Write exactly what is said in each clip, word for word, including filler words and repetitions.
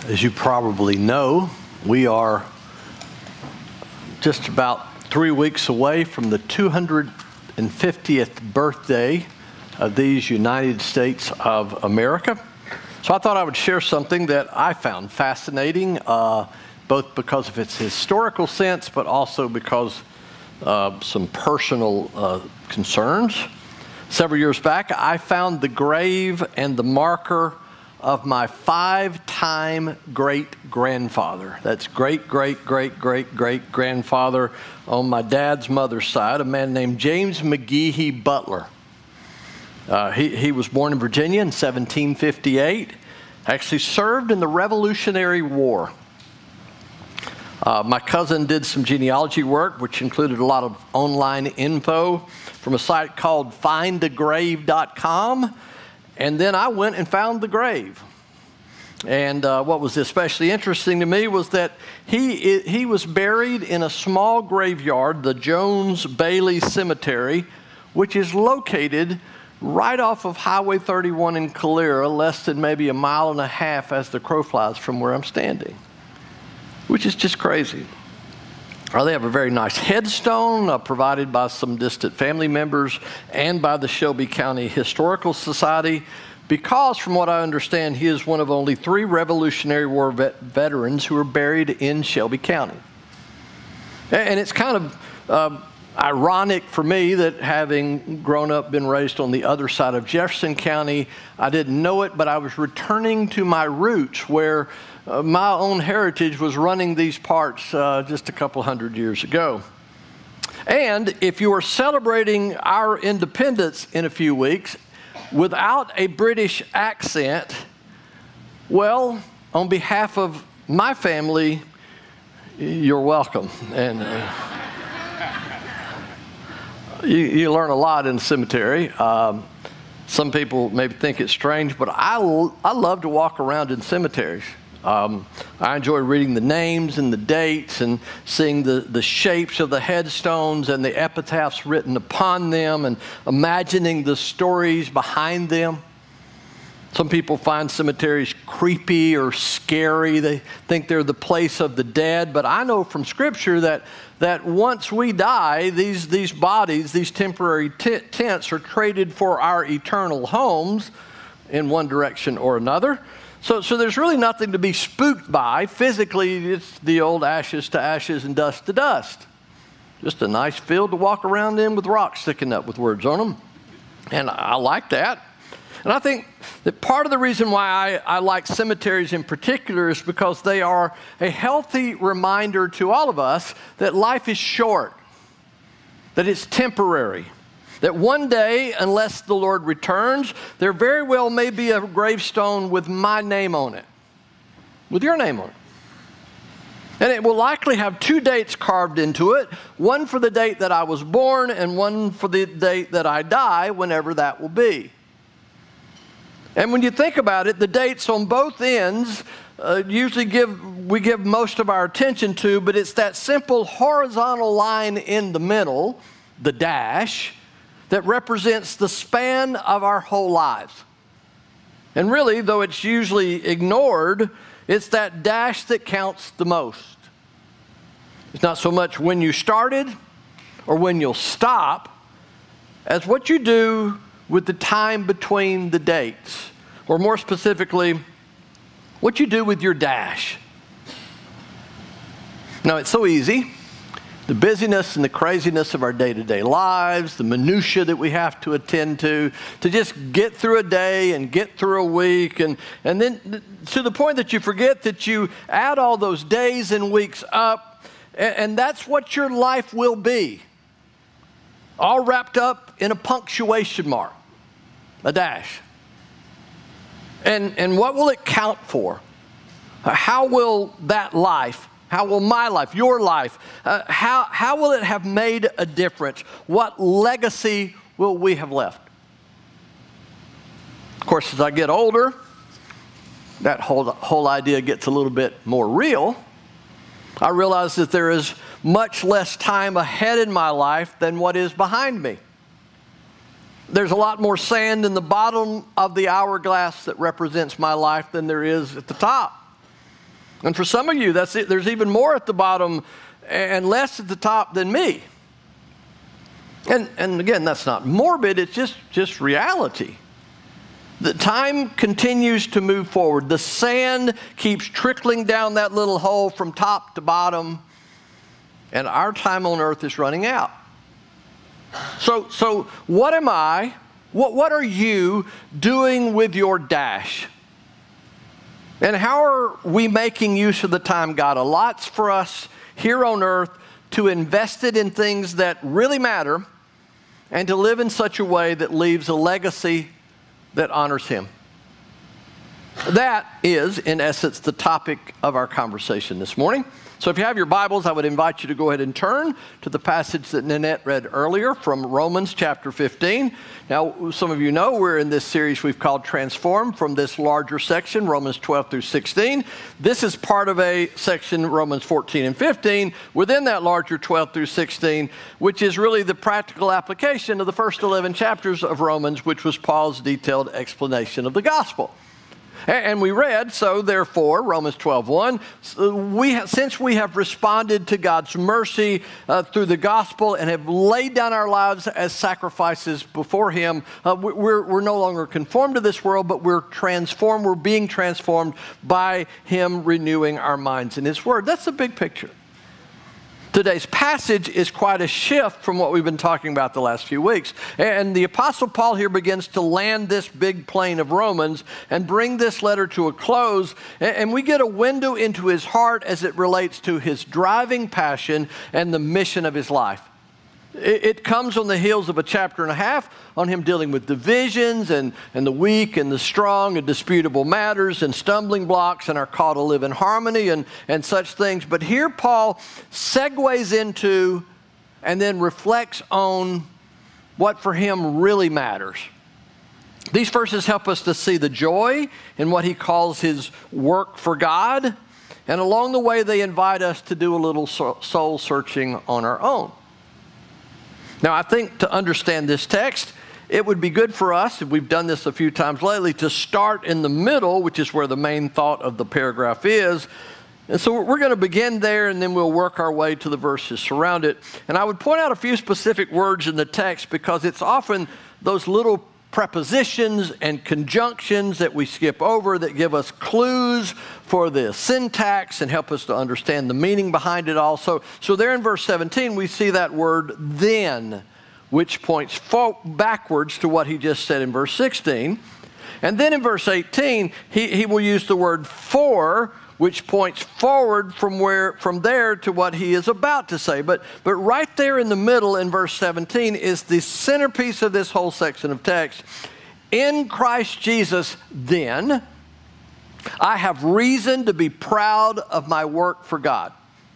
As you probably know, we are just about three weeks away from the two hundred fiftieth birthday of these United States of America. So I thought I would share something that I found fascinating, uh, both because of its historical sense, but also because of some personal uh, concerns. Several years back, I found the grave and the marker of my five-time great-grandfather. That's great-great-great-great-great-grandfather on my dad's mother's side, a man named James McGehee Butler. Uh, he, he was born in Virginia in seventeen fifty-eight, actually served in the Revolutionary War. Uh, my cousin did some genealogy work, which included a lot of online info from a site called find a grave dot com. And then I went and found the grave. And uh, what was especially interesting to me was that he, he was buried in a small graveyard, the Jones Bailey Cemetery, which is located right off of Highway thirty-one in Calera, less than maybe a mile and a half as the crow flies from where I'm standing, which is just crazy. Uh, they have a very nice headstone uh, provided by some distant family members and by the Shelby County Historical Society, because from what I understand, he is one of only three Revolutionary War vet veterans who are buried in Shelby County. And it's kind of uh, ironic for me that, having grown up, been raised on the other side of Jefferson County, I didn't know it, but I was returning to my roots where Uh, my own heritage was running these parts uh, just a couple hundred years ago. And if you are celebrating our independence in a few weeks without a British accent, well, on behalf of my family, you're welcome. And uh, you, you learn a lot in the cemetery. Um, some people maybe think it's strange, but I, I love to walk around in cemeteries. Um, I enjoy reading the names and the dates and seeing the, the shapes of the headstones and the epitaphs written upon them and imagining the stories behind them. Some people find cemeteries creepy or scary. They think they're the place of the dead. But I know from Scripture that, that once we die, these, these bodies, these temporary tents are traded for our eternal homes in one direction or another. So, so there's really nothing to be spooked by. Physically, it's the old ashes to ashes and dust to dust. Just a nice field to walk around in with rocks sticking up with words on them. And I like that. And I think that part of the reason why I, I like cemeteries in particular is because they are a healthy reminder to all of us that life is short, that it's temporary. That one day, unless the Lord returns, there very well may be a gravestone with my name on it, with your name on it. And it will likely have two dates carved into it, one for the date that I was born and one for the date that I die, whenever that will be. And when you think about it, the dates on both ends uh, usually give, we give most of our attention to, but it's that simple horizontal line in the middle, the dash, that represents the span of our whole lives. And really, though it's usually ignored, it's that dash that counts the most. It's not so much when you started or when you'll stop as what you do with the time between the dates, or more specifically, what you do with your dash. Now, it's so easy. The busyness and the craziness of our day-to-day lives, the minutia that we have to attend to, to just get through a day and get through a week, and, and then to the point that you forget that you add all those days and weeks up, and, and that's what your life will be, all wrapped up in a punctuation mark, a dash. And, and what will it count for? How will that life, how will my life, your life, uh, how, how will it have made a difference? What legacy will we have left? Of course, as I get older, that whole, whole idea gets a little bit more real. I realize that there is much less time ahead in my life than what is behind me. There's a lot more sand in the bottom of the hourglass that represents my life than there is at the top. And for some of you, that's it. There's even more at the bottom and less at the top than me. And, and again, that's not morbid, it's just, just reality. The time continues to move forward. The sand keeps trickling down that little hole from top to bottom, and our time on earth is running out. So, so what am I, what, what are you doing with your dash? And how are we making use of the time God allots for us here on earth to invest it in things that really matter and to live in such a way that leaves a legacy that honors Him? That is, in essence, the topic of our conversation this morning. So if you have your Bibles, I would invite you to go ahead and turn to the passage that Nanette read earlier from Romans chapter fifteen. Now, some of you know we're in this series we've called Transform, from this larger section, Romans twelve through sixteen. This is part of a section, Romans fourteen and fifteen, within that larger twelve through sixteen, which is really the practical application of the first eleven chapters of Romans, which was Paul's detailed explanation of the gospel. And we read, so therefore, Romans twelve one, we, since we have responded to God's mercy uh, through the gospel and have laid down our lives as sacrifices before Him, uh, we're, we're no longer conformed to this world, but we're transformed, we're being transformed by Him renewing our minds in His Word. That's the big picture. Today's passage is quite a shift from what we've been talking about the last few weeks. And the Apostle Paul here begins to land this big plane of Romans and bring this letter to a close. And we get a window into his heart as it relates to his driving passion and the mission of his life. It comes on the heels of a chapter and a half on him dealing with divisions and, and the weak and the strong and disputable matters and stumbling blocks and our call to live in harmony and, and such things. But here Paul segues into and then reflects on what for him really matters. These verses help us to see the joy in what he calls his work for God. And along the way, they invite us to do a little soul searching on our own. Now, I think to understand this text, it would be good for us, and we've done this a few times lately, to start in the middle, which is where the main thought of the paragraph is. And so we're going to begin there, and then we'll work our way to the verses surround it. And I would point out a few specific words in the text because it's often those little prepositions and conjunctions that we skip over that give us clues for the syntax and help us to understand the meaning behind it all. So, so there in verse seventeen, we see that word then, which points fo- backwards to what he just said in verse sixteen. And then in verse eighteen, he, he will use the word for, which points forward from where from there to what he is about to say. But, but right there in the middle in verse seventeen is the centerpiece of this whole section of text. In Christ Jesus, then, I have reason to be proud of my work for God.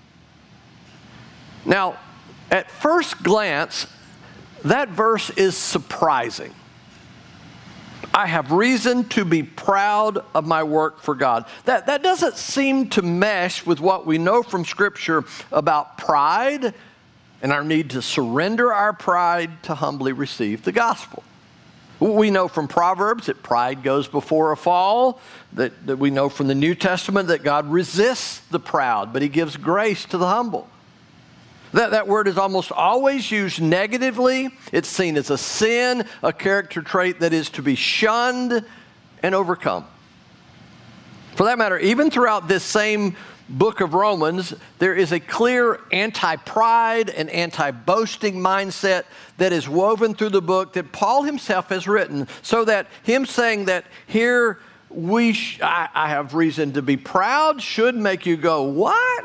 Now, at first glance, that verse is surprising. I have reason to be proud of my work for God. That, that doesn't seem to mesh with what we know from Scripture about pride and our need to surrender our pride to humbly receive the gospel. We know from Proverbs that pride goes before a fall, that, that we know from the New Testament that God resists the proud, but He gives grace to the humble. That, that word is almost always used negatively. It's seen as a sin, a character trait that is to be shunned and overcome. For that matter, even throughout this same book of Romans, there is a clear anti-pride and anti-boasting mindset that is woven through the book that Paul himself has written, so that him saying that here we sh- I, I have reason to be proud should make you go, what?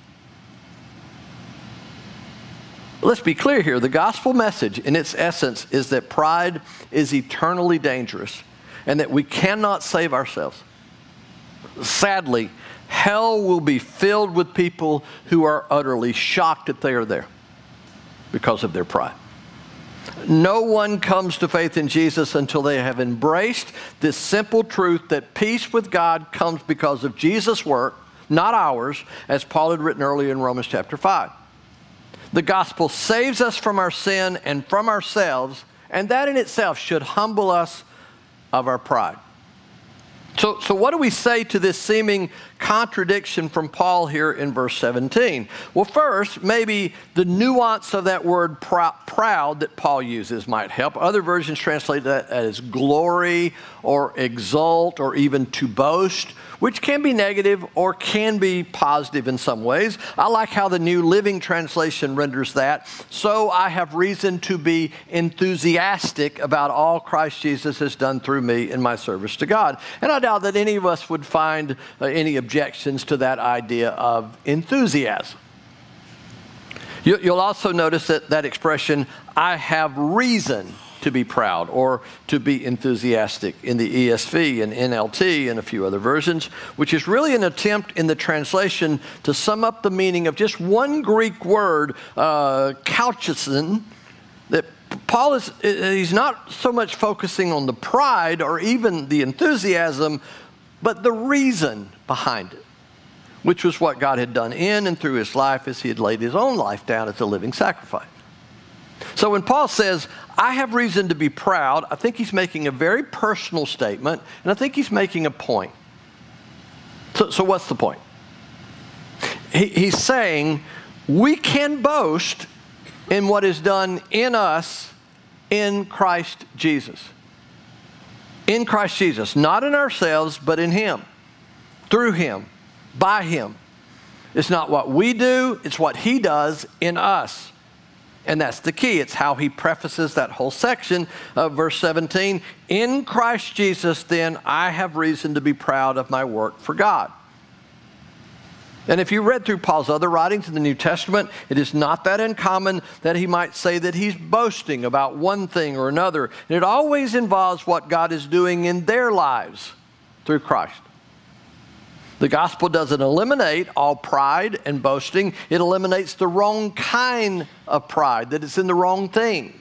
Let's be clear here. The gospel message in its essence is that pride is eternally dangerous and that we cannot save ourselves. Sadly, hell will be filled with people who are utterly shocked that they are there because of their pride. No one comes to faith in Jesus until they have embraced this simple truth that peace with God comes because of Jesus' work, not ours, as Paul had written earlier in Romans chapter five. The gospel saves us from our sin and from ourselves, and that in itself should humble us of our pride. So, so what do we say to this seeming contradiction from Paul here in verse seventeen? Well, first, maybe the nuance of that word prou- proud that Paul uses might help. Other versions translate that as glory or exult or even to boast, which can be negative or can be positive in some ways. I like how the New Living Translation renders that. So I have reason to be enthusiastic about all Christ Jesus has done through me in my service to God. And I doubt that any of us would find uh, any objections to that idea of enthusiasm. You, you'll also notice that that expression, I have reason to be proud or to be enthusiastic in the E S V and N L T and a few other versions, which is really an attempt in the translation to sum up the meaning of just one Greek word, uh, kauchison, that Paul is, he's not so much focusing on the pride or even the enthusiasm, but the reason behind it, which was what God had done in and through his life as he had laid his own life down as a living sacrifice. So when Paul says, I have reason to be proud, I think he's making a very personal statement, and I think he's making a point. So, so what's the point? He, he's saying we can boast in what is done in us in Christ Jesus. In Christ Jesus, not in ourselves, but in him, through him, by him. It's not what we do, it's what he does in us. And that's the key. It's how he prefaces that whole section of verse seventeen. In Christ Jesus, then, I have reason to be proud of my work for God. And if you read through Paul's other writings in the New Testament, it is not that uncommon that he might say that he's boasting about one thing or another. And it always involves what God is doing in their lives through Christ. The gospel doesn't eliminate all pride and boasting. It eliminates the wrong kind of pride, that it's in the wrong things.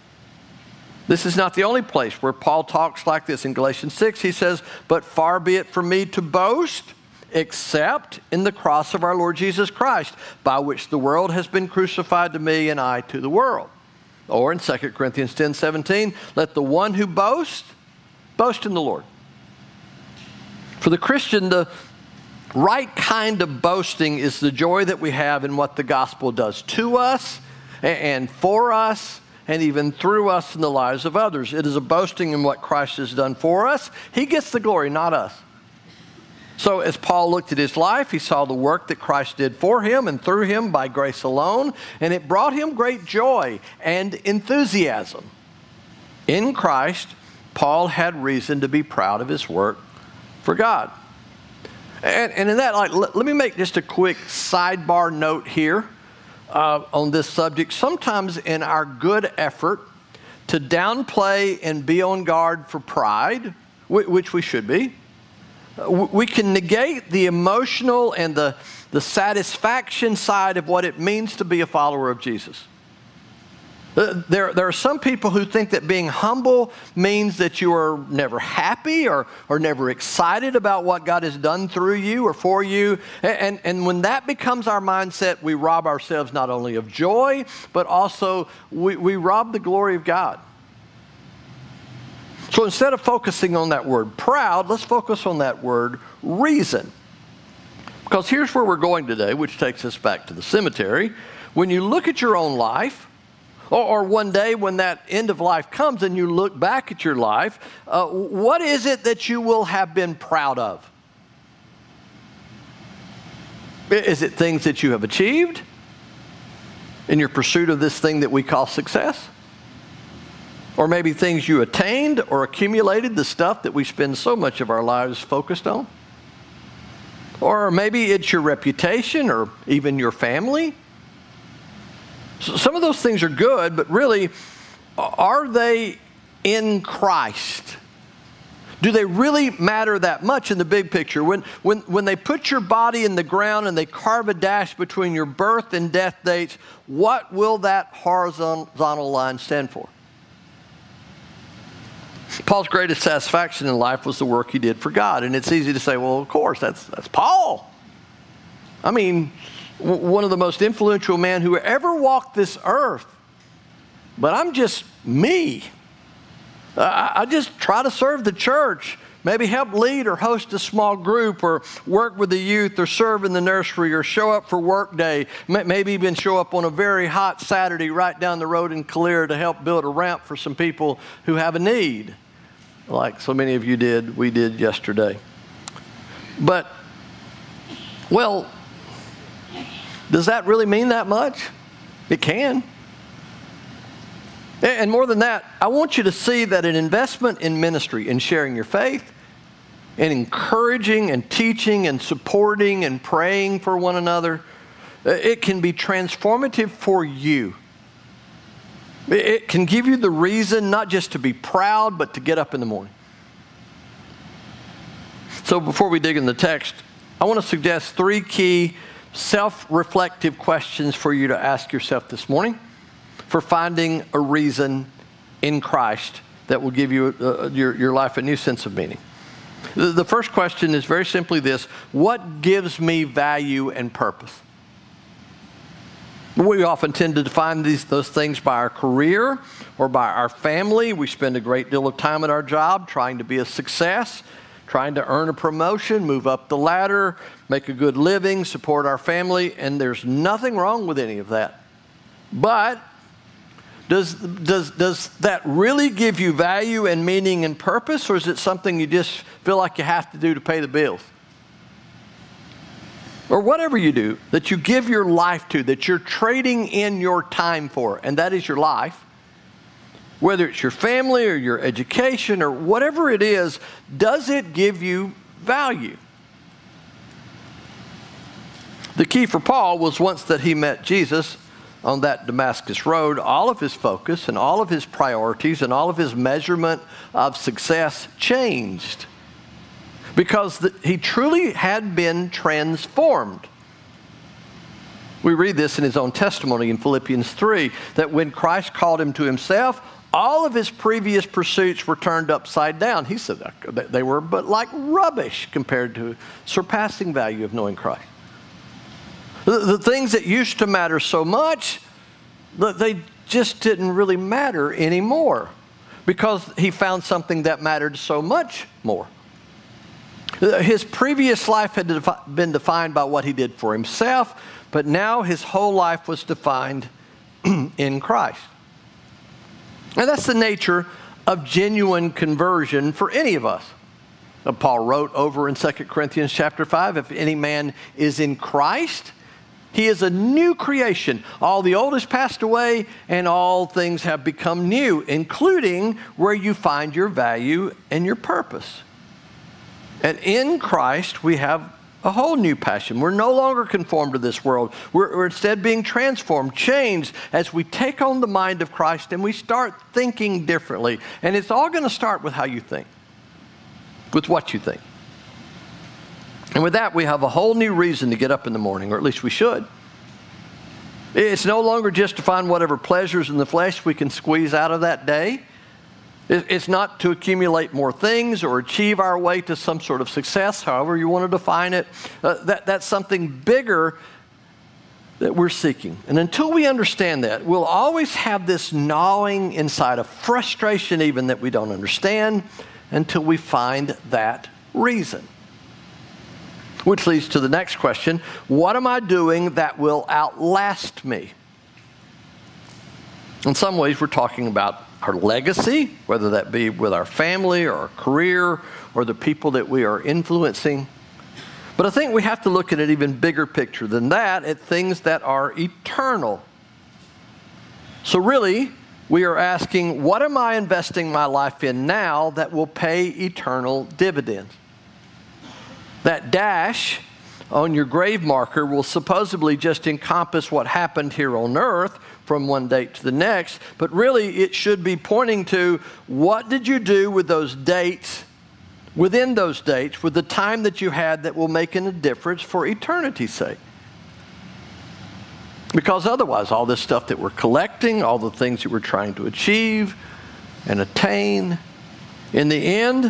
This is not the only place where Paul talks like this. In Galatians six, he says, but far be it from me to boast, except in the cross of our Lord Jesus Christ, by which the world has been crucified to me and I to the world. Or in Second Corinthians ten seventeen, let the one who boasts, boast in the Lord. For the Christian, the right kind of boasting is the joy that we have in what the gospel does to us and for us and even through us in the lives of others. It is a boasting in what Christ has done for us. He gets the glory, not us. So as Paul looked at his life, he saw the work that Christ did for him and through him by grace alone, and it brought him great joy and enthusiasm. In Christ, Paul had reason to be proud of his work for God. And, and in that, like, let, let me make just a quick sidebar note here uh, on this subject. Sometimes in our good effort to downplay and be on guard for pride, which we should be, we can negate the emotional and the, the satisfaction side of what it means to be a follower of Jesus. There, there are some people who think that being humble means that you are never happy or, or never excited about what God has done through you or for you. And, and when that becomes our mindset, we rob ourselves not only of joy, but also we, we rob the glory of God. So instead of focusing on that word proud, let's focus on that word reason. Because here's where we're going today, which takes us back to the cemetery. When you look at your own life, or, or one day when that end of life comes and you look back at your life, uh, what is it that you will have been proud of? Is it things that you have achieved in your pursuit of this thing that we call success? Or maybe things you attained or accumulated, the stuff that we spend so much of our lives focused on? Or maybe it's your reputation or even your family. So some of those things are good, but really, are they in Christ? Do they really matter that much in the big picture? When, when, when they put your body in the ground and they carve a dash between your birth and death dates, what will that horizontal line stand for? Paul's greatest satisfaction in life was the work he did for God. And it's easy to say, well, of course, that's, that's Paul. I mean, w- one of the most influential men who ever walked this earth. But I'm just me. I, I just try to serve the church. Maybe help lead or host a small group, or work with the youth, or serve in the nursery, or show up for work day. Maybe even show up on a very hot Saturday right down the road in Calera to help build a ramp for some people who have a need, like so many of you did, we did yesterday. But, well, does that really mean that much? It can. And more than that, I want you to see that an investment in ministry, in sharing your faith, and encouraging and teaching and supporting and praying for one another, it can be transformative for you. It can give you the reason not just to be proud, but to get up in the morning. So before we dig in the text, I want to suggest three key self-reflective questions for you to ask yourself this morning for finding a reason in Christ that will give you uh, your, your life a new sense of meaning. The, the first question is very simply this: what gives me value and purpose? We often tend to define these, those things by our career or by our family. We spend a great deal of time at our job trying to be a success, trying to earn a promotion, move up the ladder, make a good living, support our family, and there's nothing wrong with any of that. But does, does, does that really give you value and meaning and purpose, or is it something you just feel like you have to do to pay the bills? Or whatever you do, that you give your life to, that you're trading in your time for, and that is your life, whether it's your family or your education or whatever it is, does it give you value? The key for Paul was once that he met Jesus on that Damascus road, all of his focus and all of his priorities and all of his measurement of success changed because the, he truly had been transformed. We read this in his own testimony in Philippians three, that when Christ called him to himself, all of his previous pursuits were turned upside down. He said they were but like rubbish compared to surpassing value of knowing Christ. The, the things that used to matter so much, they just didn't really matter anymore because he found something that mattered so much more. His previous life had defi- been defined by what he did for himself, but now his whole life was defined in Christ. And that's the nature of genuine conversion for any of us. Now, Paul wrote over in Second Corinthians chapter five, if any man is in Christ, he is a new creation. All the old has passed away and all things have become new, including where you find your value and your purpose. And in Christ, we have a whole new passion. We're no longer conformed to this world. We're, we're instead being transformed, changed as we take on the mind of Christ and we start thinking differently. And it's all going to start with how you think, with what you think. And with that, we have a whole new reason to get up in the morning, or at least we should. It's no longer just to find whatever pleasures in the flesh we can squeeze out of that day. It's not to accumulate more things or achieve our way to some sort of success, however you want to define it. Uh, that, that's something bigger that we're seeking. And until we understand that, we'll always have this gnawing inside, a frustration even that we don't understand until we find that reason. Which leads to the next question: what am I doing that will outlast me? In some ways, we're talking about our legacy, whether that be with our family or our career or the people that we are influencing. But I think we have to look at an even bigger picture than that, at things that are eternal. So really, we are asking, what am I investing my life in now that will pay eternal dividends? That dash on your grave marker will supposedly just encompass what happened here on earth from one date to the next, but really it should be pointing to what did you do with those dates, within those dates, with the time that you had that will make a difference for eternity's sake. Because otherwise, all this stuff that we're collecting, all the things that we're trying to achieve and attain, in the end,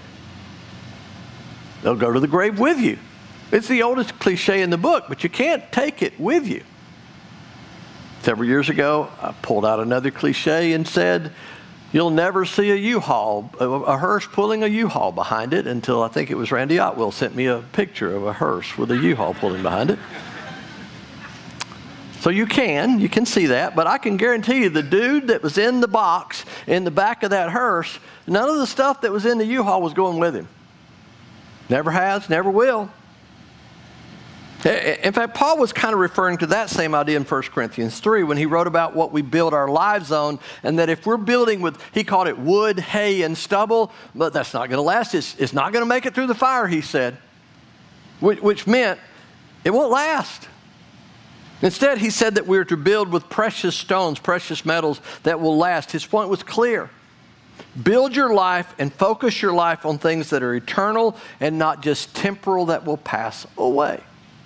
they'll go to the grave with you. It's the oldest cliche in the book, but you can't take it with you. Several years ago, I pulled out another cliche and said, You'll never see a U-Haul, a, a hearse pulling a U-Haul behind it until I think it was Randy Otwell sent me a picture of a hearse with a U-Haul pulling behind it. So you can, you can see that, but I can guarantee you the dude that was in the box in the back of that hearse, none of the stuff that was in the U-Haul was going with him. Never has, never will. In fact, Paul was kind of referring to that same idea in First Corinthians three when he wrote about what we build our lives on, and that if we're building with, he called it wood, hay, and stubble, but that's not going to last. It's, it's not going to make it through the fire, he said, which, which meant it won't last. Instead, he said that we are to build with precious stones, precious metals that will last. His point was clear. Build your life and focus your life on things that are eternal and not just temporal that will pass away.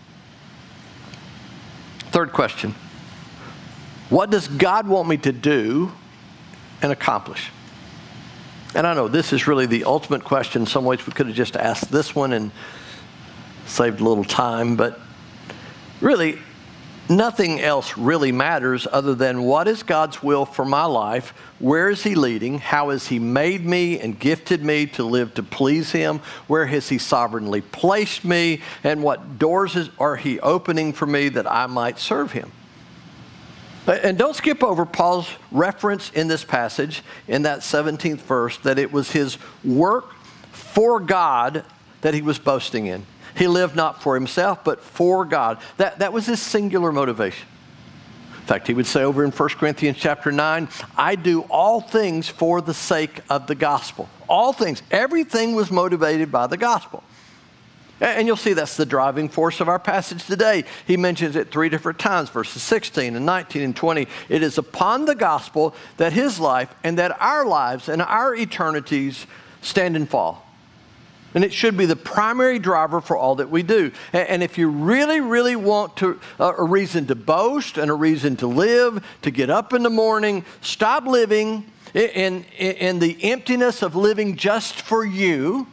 Third question, what does God want me to do and accomplish? And I know this is really the ultimate question. In some ways we could have just asked this one and saved a little time, but really nothing else really matters other than what is God's will for my life? Where is he leading? How has he made me and gifted me to live to please him? Where has he sovereignly placed me? And what doors is, are he opening for me that I might serve him? And don't skip over Paul's reference in this passage, in that seventeenth verse, that it was his work for God that he was boasting in. He lived not for himself, but for God. That, that was his singular motivation. In fact, he would say over in First Corinthians chapter nine, I do all things for the sake of the gospel. All things. Everything was motivated by the gospel. And you'll see that's the driving force of our passage today. He mentions it three different times, verses sixteen and nineteen and twenty. It is upon the gospel that his life and that our lives and our eternities stand and fall. And it should be the primary driver for all that we do. And if you really, really want to, uh, a reason to boast and a reason to live, to get up in the morning, stop living in, in, in the emptiness of living just for you,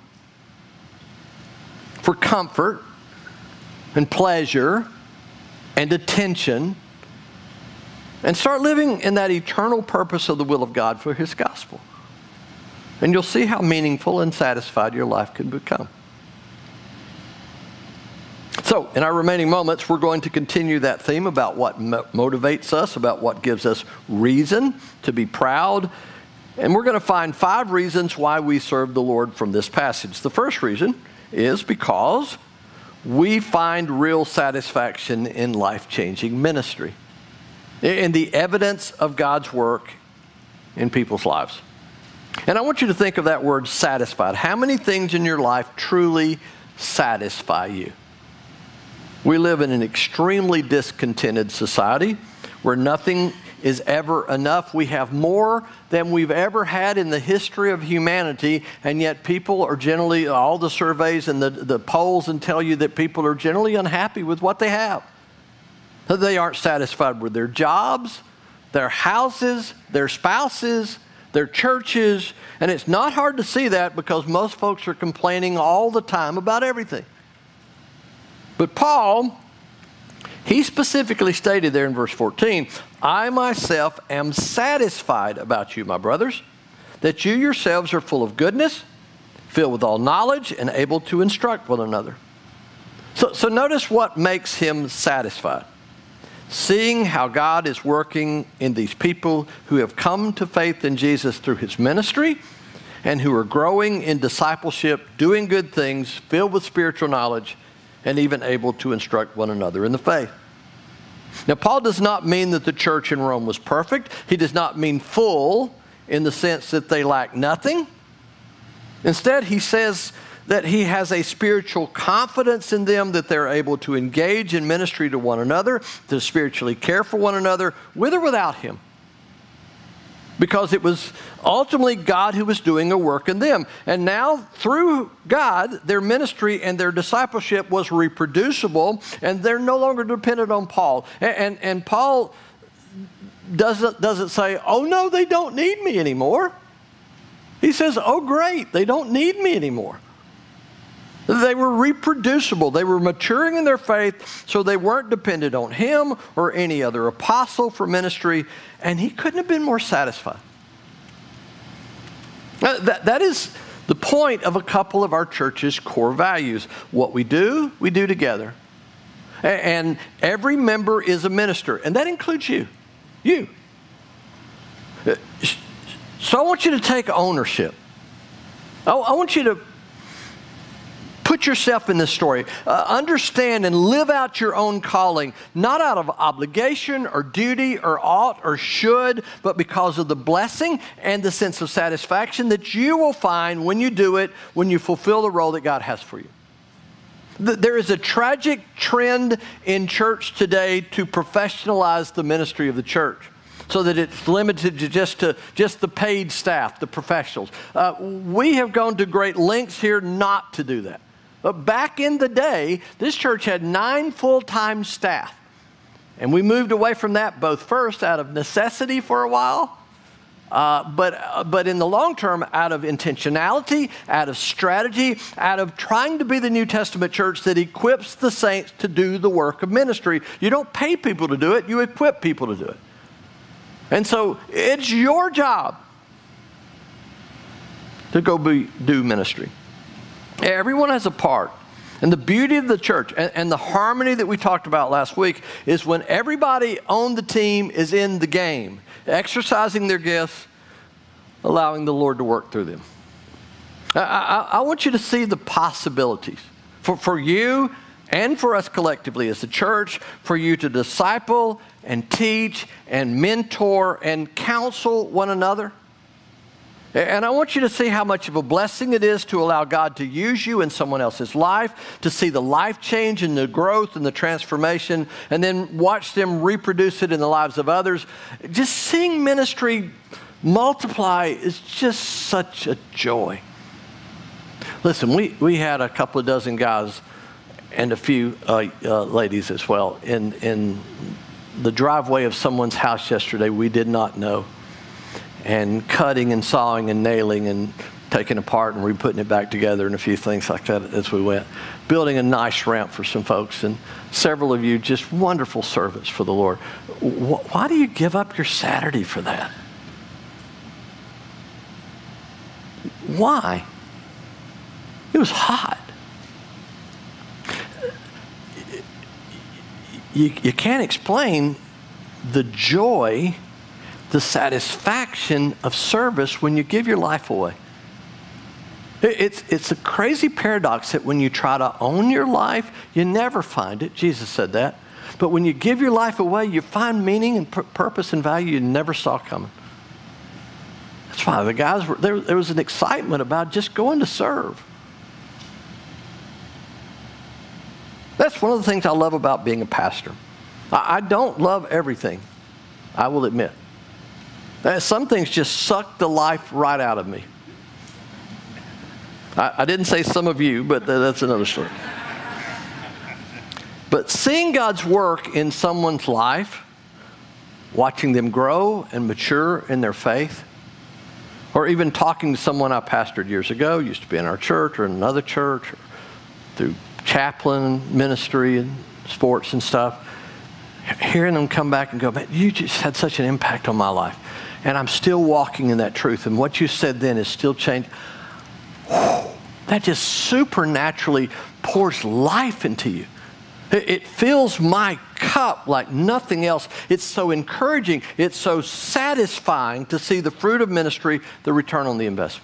for comfort and pleasure and attention, and start living in that eternal purpose of the will of God for his gospel. And you'll see how meaningful and satisfied your life can become. So, in our remaining moments, we're going to continue that theme about what mo- motivates us, about what gives us reason to be proud. And we're going to find five reasons why we serve the Lord from this passage. The first reason is because we find real satisfaction in life-changing ministry, in the evidence of God's work in people's lives. And I want you to think of that word satisfied. How many things in your life truly satisfy you? We live in an extremely discontented society where nothing is ever enough. We have more than we've ever had in the history of humanity, and yet people are generally, all the surveys and the, the polls and tell you that people are generally unhappy with what they have. They aren't satisfied with their jobs, their houses, their spouses, their churches, and it's not hard to see that because most folks are complaining all the time about everything. But Paul, he specifically stated there in verse fourteen, I myself am satisfied about you, my brothers, that you yourselves are full of goodness, filled with all knowledge, and able to instruct one another. So, so notice what makes him satisfied. Seeing how God is working in these people who have come to faith in Jesus through his ministry and who are growing in discipleship, doing good things, filled with spiritual knowledge, and even able to instruct one another in the faith. Now, Paul does not mean that the church in Rome was perfect. He does not mean full in the sense that they lack nothing. Instead, he says that he has a spiritual confidence in them that they're able to engage in ministry to one another, to spiritually care for one another, with or without him. Because it was ultimately God who was doing a work in them. And now, through God, their ministry and their discipleship was reproducible, and they're no longer dependent on Paul. And, and, and Paul doesn't, doesn't say, oh no, they don't need me anymore. He says, oh great, they don't need me anymore. They were reproducible. They were maturing in their faith, so they weren't dependent on him or any other apostle for ministry, and he couldn't have been more satisfied. That, that is the point of a couple of our church's core values. What we do, we do together. And every member is a minister, and that includes you. You. So I want you to take ownership. I, I want you to put yourself in this story. Uh, understand and live out your own calling, not out of obligation or duty or ought or should, but because of the blessing and the sense of satisfaction that you will find when you do it, when you fulfill the role that God has for you. There is a tragic trend in church today to professionalize the ministry of the church so that it's limited to just, to just the paid staff, the professionals. Uh, we have gone to great lengths here not to do that. But back in the day, this church had nine full-time staff. And we moved away from that both first out of necessity for a while, Uh, but, uh, but in the long term, out of intentionality, out of strategy, out of trying to be the New Testament church that equips the saints to do the work of ministry. You don't pay people to do it, you equip people to do it. And so it's your job to go be, do ministry. Everyone has a part. And the beauty of the church and, and the harmony that we talked about last week is when everybody on the team is in the game, exercising their gifts, allowing the Lord to work through them. I, I, I want you to see the possibilities for, for you and for us collectively as a church, for you to disciple and teach and mentor and counsel one another. And I want you to see how much of a blessing it is to allow God to use you in someone else's life, to see the life change and the growth and the transformation, and then watch them reproduce it in the lives of others. Just seeing ministry multiply is just such a joy. Listen, we, we had a couple of dozen guys and a few uh, uh, ladies as well in, in the driveway of someone's house yesterday we did not know. And cutting and sawing and nailing and taking apart and re-putting it back together and a few things like that as we went. Building a nice ramp for some folks, and several of you just wonderful service for the Lord. Why do you give up your Saturday for that? Why? It was hot. You, you can't explain the joy, the satisfaction of service when you give your life away. It's, it's a crazy paradox that when you try to own your life, you never find it. Jesus said that. But when you give your life away, you find meaning and pur- purpose and value you never saw coming. That's why the guys were, there, there was an excitement about just going to serve. That's one of the things I love about being a pastor. I, I don't love everything, I will admit. Some things just suck the life right out of me. I, I didn't say some of you, but that's another story. But seeing God's work in someone's life, watching them grow and mature in their faith, or even talking to someone I pastored years ago, used to be in our church or in another church, or through chaplain ministry and sports and stuff, hearing them come back and go, man, you just had such an impact on my life. And I'm still walking in that truth. And what you said then is still changing. That just supernaturally pours life into you. It fills my cup like nothing else. It's so encouraging. It's so satisfying to see the fruit of ministry, the return on the investment.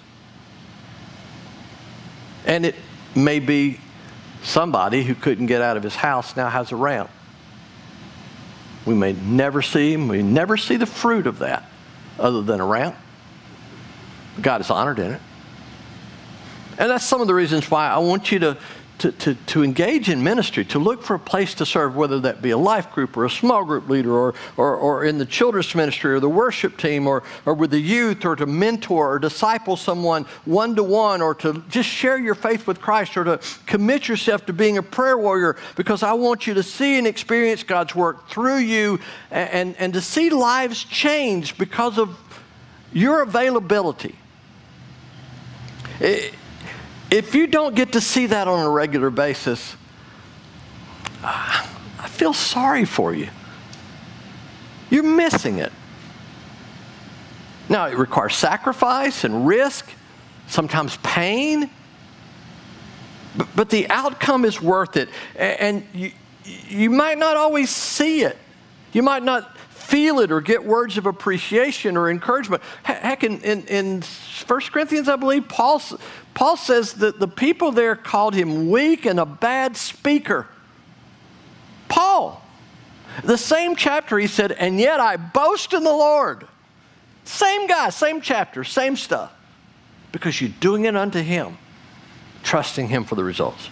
And it may be somebody who couldn't get out of his house now has a ramp. We may never see him. We never see the fruit of that other than a ramp. God is honored in it. And that's some of the reasons why I want you to, to, to, to engage in ministry, to look for a place to serve, whether that be a life group or a small group leader or, or, or in the children's ministry or the worship team or, or with the youth, or to mentor or disciple someone one-to-one, or to just share your faith with Christ, or to commit yourself to being a prayer warrior, because I want you to see and experience God's work through you, and, and, and to see lives change because of your availability. It, If you don't get to see that on a regular basis, I feel sorry for you. You're missing it. Now, it requires sacrifice and risk, sometimes pain. But, but the outcome is worth it. And you, you might not always see it. You might not feel it or get words of appreciation or encouragement. Heck, in, in, in First Corinthians, I believe, Paul, Paul says that the people there called him weak and a bad speaker. Paul. The same chapter he said, and yet I boast in the Lord. Same guy, same chapter, same stuff. Because you're doing it unto him, trusting him for the results.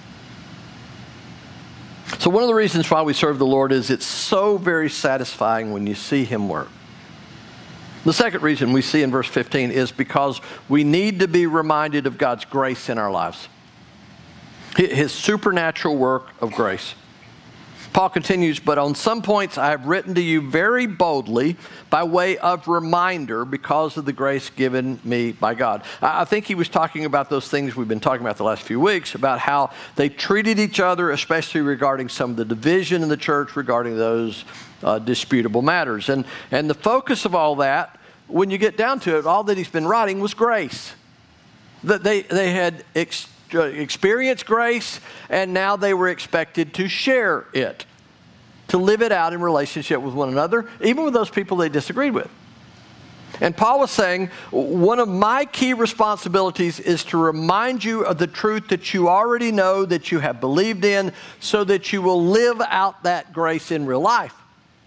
So one of the reasons why we serve the Lord is it's so very satisfying when you see him work. The second reason we see in verse fifteen is because we need to be reminded of God's grace in our lives. His supernatural work of grace. Paul continues, but on some points I have written to you very boldly by way of reminder because of the grace given me by God. I think he was talking about those things we've been talking about the last few weeks, about how they treated each other, especially regarding some of the division in the church regarding those uh, disputable matters. And, and the focus of all that, when you get down to it, all that he's been writing was grace. That they, they had ex- experienced grace, and now they were expected to share it, to live it out in relationship with one another, even with those people they disagreed with. And Paul was saying, one of my key responsibilities is to remind you of the truth that you already know, that you have believed in, so that you will live out that grace in real life.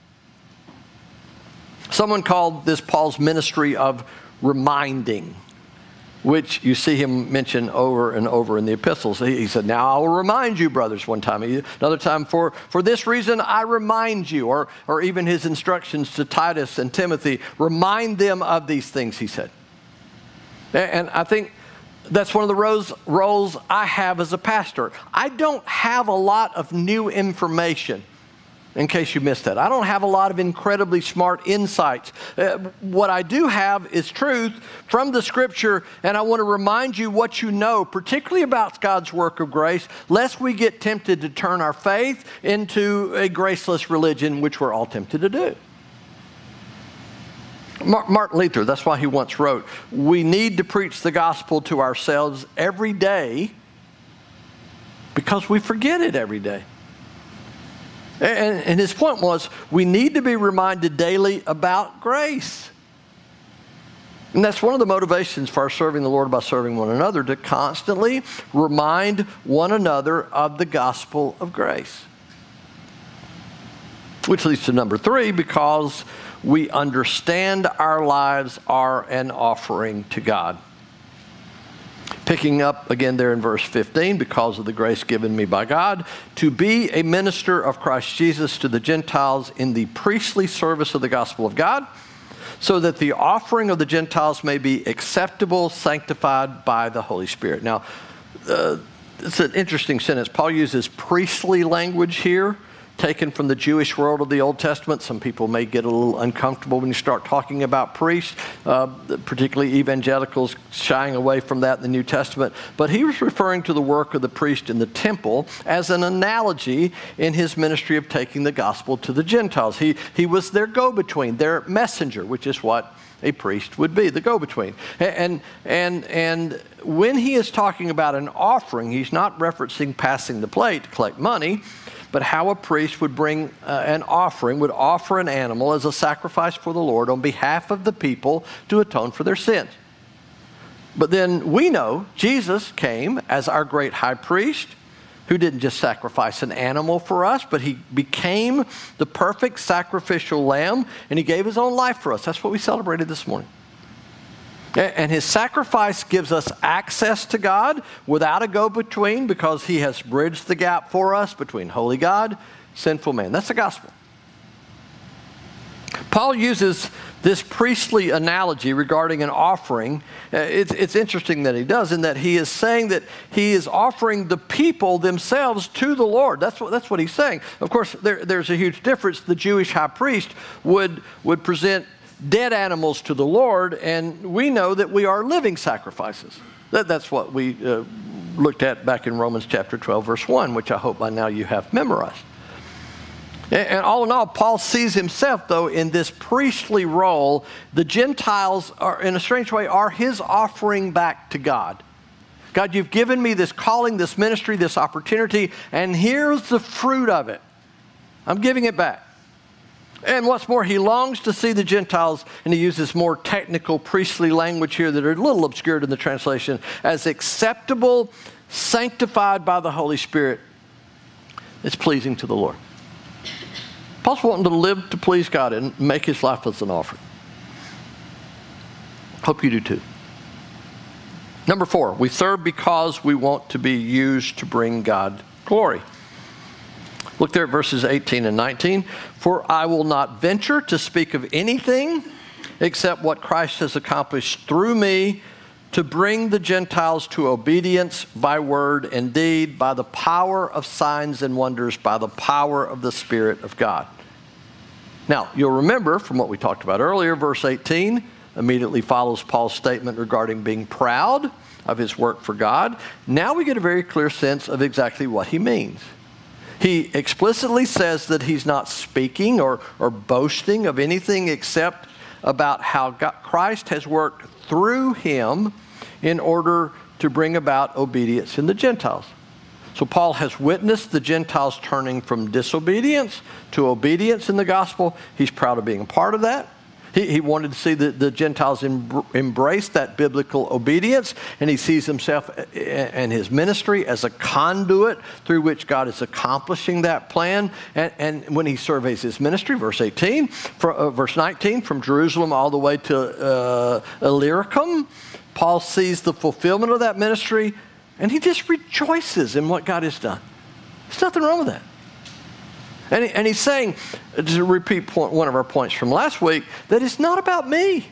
Someone called this Paul's ministry of reminding, which you see him mention over and over in the epistles. He, he said, now I will remind you, brothers, one time. Another time, for, for this reason I remind you. Or, or even his instructions to Titus and Timothy, remind them of these things, he said. And, and I think that's one of the roles, roles I have as a pastor. I don't have a lot of new information. In case you missed that, I don't have a lot of incredibly smart insights. Uh, what I do have is truth from the Scripture, and I want to remind you what you know, particularly about God's work of grace, lest we get tempted to turn our faith into a graceless religion, which we're all tempted to do. Martin Luther, that's why he once wrote, we need to preach the gospel to ourselves every day because we forget it every day. And, and his point was, we need to be reminded daily about grace. And that's one of the motivations for our serving the Lord by serving one another, to constantly remind one another of the gospel of grace. Which leads to number three, because we understand our lives are an offering to God. Picking up again there in verse fifteen, because of the grace given me by God, to be a minister of Christ Jesus to the Gentiles in the priestly service of the gospel of God, so that the offering of the Gentiles may be acceptable, sanctified by the Holy Spirit. Now, uh, it's an interesting sentence. Paul uses priestly language here, taken from the Jewish world of the Old Testament. Some people may get a little uncomfortable when you start talking about priests, uh, particularly evangelicals shying away from that in the New Testament. But he was referring to the work of the priest in the temple as an analogy in his ministry of taking the gospel to the Gentiles. He, he was their go-between, their messenger, which is what a priest would be, the go-between. And, and, and when he is talking about an offering, he's not referencing passing the plate to collect money, but how a priest would bring uh, an offering, would offer an animal as a sacrifice for the Lord on behalf of the people to atone for their sins. But then we know Jesus came as our great high priest, who didn't just sacrifice an animal for us, but he became the perfect sacrificial lamb, and he gave his own life for us. That's what we celebrated this morning. And his sacrifice gives us access to God without a go-between, because he has bridged the gap for us between holy God, sinful man. That's the gospel. Paul uses this priestly analogy regarding an offering. It's, it's interesting that he does, in that he is saying that he is offering the people themselves to the Lord. That's what, that's what he's saying. Of course, there, there's a huge difference. The Jewish high priest would, would present dead animals to the Lord, and we know that we are living sacrifices. That, that's what we uh, looked at back in Romans chapter twelve, verse one, which I hope by now you have memorized. And all in all, Paul sees himself, though, in this priestly role. The Gentiles, are, in a strange way, are his offering back to God. God, you've given me this calling, this ministry, this opportunity, and here's the fruit of it. I'm giving it back. And what's more, he longs to see the Gentiles, and he uses more technical priestly language here that are a little obscured in the translation, as acceptable, sanctified by the Holy Spirit. It's pleasing to the Lord. Paul's wanting to live to please God and make his life as an offering. Hope you do too. Number four, we serve because we want to be used to bring God glory. Look there at verses eighteen and nineteen. For I will not venture to speak of anything except what Christ has accomplished through me to bring the Gentiles to obedience by word and deed, by the power of signs and wonders, by the power of the Spirit of God. Now, you'll remember from what we talked about earlier, verse eighteen immediately follows Paul's statement regarding being proud of his work for God. Now we get a very clear sense of exactly what he means. He explicitly says that he's not speaking or, or boasting of anything except about how God, Christ has worked through him in order to bring about obedience in the Gentiles. So Paul has witnessed the Gentiles turning from disobedience to obedience in the gospel. He's proud of being a part of that. He, he wanted to see the, the Gentiles em, embrace that biblical obedience, and he sees himself and his ministry as a conduit through which God is accomplishing that plan. And, and when he surveys his ministry, verse eighteen, for, uh, verse nineteen, from Jerusalem all the way to uh, Illyricum, Paul sees the fulfillment of that ministry, and he just rejoices in what God has done. There's nothing wrong with that. And, he, and he's saying, to repeat point, one of our points from last week, that it's not about me.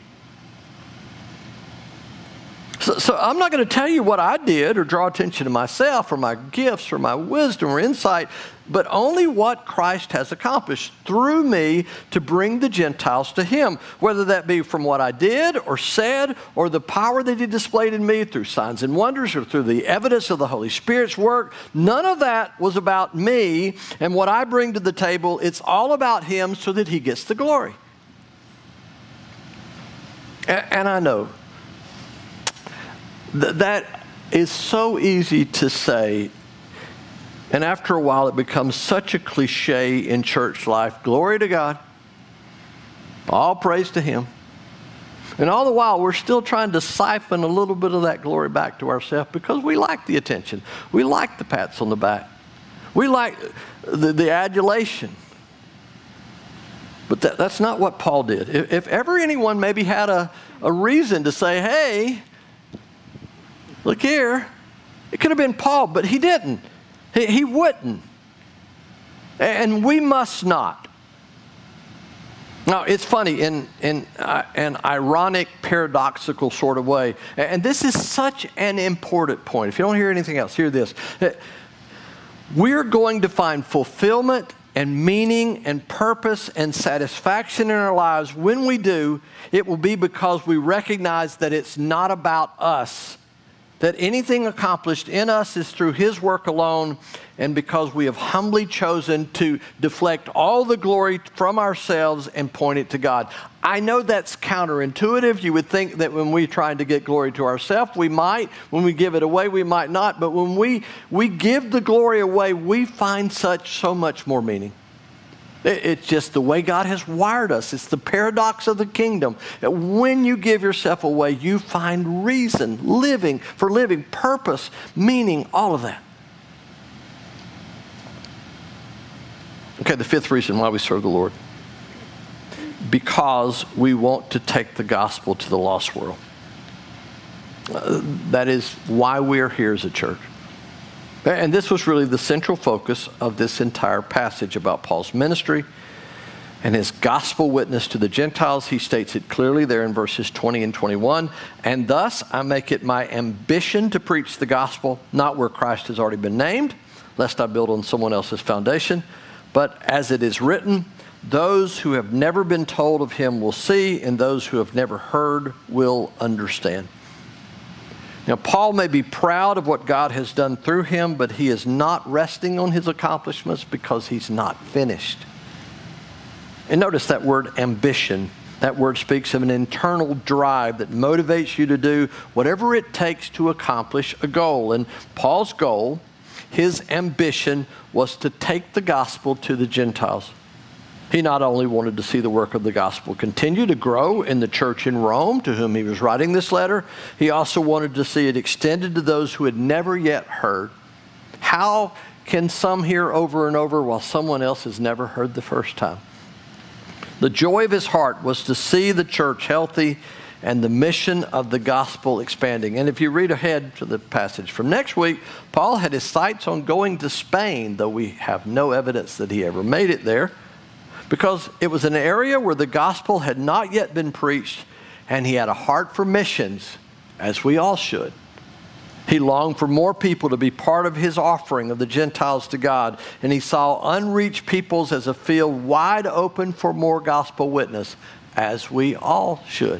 So, so I'm not going to tell you what I did or draw attention to myself or my gifts or my wisdom or insight, but only what Christ has accomplished through me to bring the Gentiles to him, whether that be from what I did or said or the power that he displayed in me through signs and wonders or through the evidence of the Holy Spirit's work. None of that was about me and what I bring to the table. It's all about him so that he gets the glory. And, and I know th- that is so easy to say. And after a while, it becomes such a cliche in church life. Glory to God. All praise to him. And all the while, we're still trying to siphon a little bit of that glory back to ourselves because we like the attention. We like the pats on the back. We like the, the adulation. But that, that's not what Paul did. If, if ever anyone maybe had a, a reason to say, hey, look here, it could have been Paul, but he didn't. He, he wouldn't. And we must not. Now, it's funny in, in uh, an ironic, paradoxical sort of way. And this is such an important point. If you don't hear anything else, hear this. We're going to find fulfillment and meaning and purpose and satisfaction in our lives. When we do, it will be because we recognize that it's not about us, that anything accomplished in us is through his work alone, and because we have humbly chosen to deflect all the glory from ourselves and point it to God. I know that's counterintuitive. You would think that when we're trying to get glory to ourselves, we might. When we give it away, we might not. But when we, we give the glory away, we find such so much more meaning. It's just the way God has wired us. It's the paradox of the kingdom. When you give yourself away, you find reason, living, for living, purpose, meaning, all of that. Okay, the fifth reason why we serve the Lord. Because we want to take the gospel to the lost world. Uh, that is why we are here as a church. And this was really the central focus of this entire passage about Paul's ministry and his gospel witness to the Gentiles. He states it clearly there in verses twenty and twenty-one. And thus I make it my ambition to preach the gospel, not where Christ has already been named, lest I build on someone else's foundation. But as it is written, those who have never been told of him will see, and those who have never heard will understand. Now, Paul may be proud of what God has done through him, but he is not resting on his accomplishments because he's not finished. And notice that word ambition. That word speaks of an internal drive that motivates you to do whatever it takes to accomplish a goal. And Paul's goal, his ambition, was to take the gospel to the Gentiles. He not only wanted to see the work of the gospel continue to grow in the church in Rome, to whom he was writing this letter, he also wanted to see it extended to those who had never yet heard. How can some hear over and over while someone else has never heard the first time? The joy of his heart was to see the church healthy and the mission of the gospel expanding. And if you read ahead to the passage from next week, Paul had his sights on going to Spain, though we have no evidence that he ever made it there, because it was an area where the gospel had not yet been preached, and he had a heart for missions, as we all should. He longed for more people to be part of his offering of the Gentiles to God, and he saw unreached peoples as a field wide open for more gospel witness, as we all should.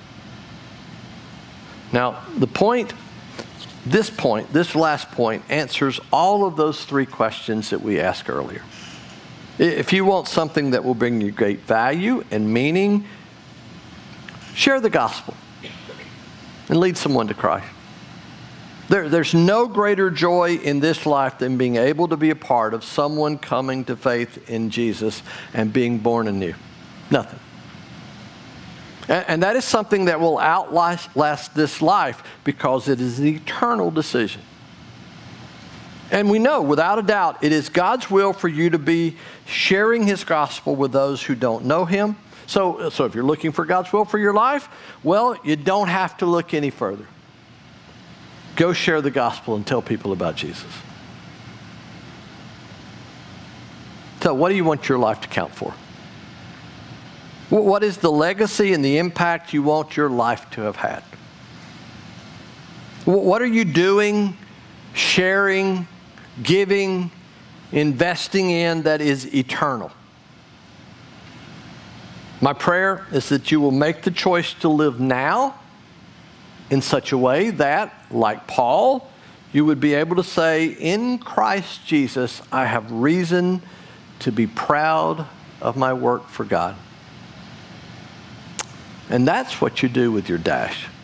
Now, the point, this point, this last point, answers all of those three questions that we asked earlier. If you want something that will bring you great value and meaning, share the gospel and lead someone to Christ. There, there's no greater joy in this life than being able to be a part of someone coming to faith in Jesus and being born anew. Nothing. And, and that is something that will outlast last this life, because it is an eternal decision. And we know, without a doubt, it is God's will for you to be sharing his gospel with those who don't know him. So, so if you're looking for God's will for your life, well, you don't have to look any further. Go share the gospel and tell people about Jesus. So what do you want your life to count for? What is the legacy and the impact you want your life to have had? What are you doing, sharing, giving, investing in that is eternal? My prayer is that you will make the choice to live now in such a way that, like Paul, you would be able to say, in Christ Jesus, I have reason to be proud of my work for God. And that's what you do with your dash.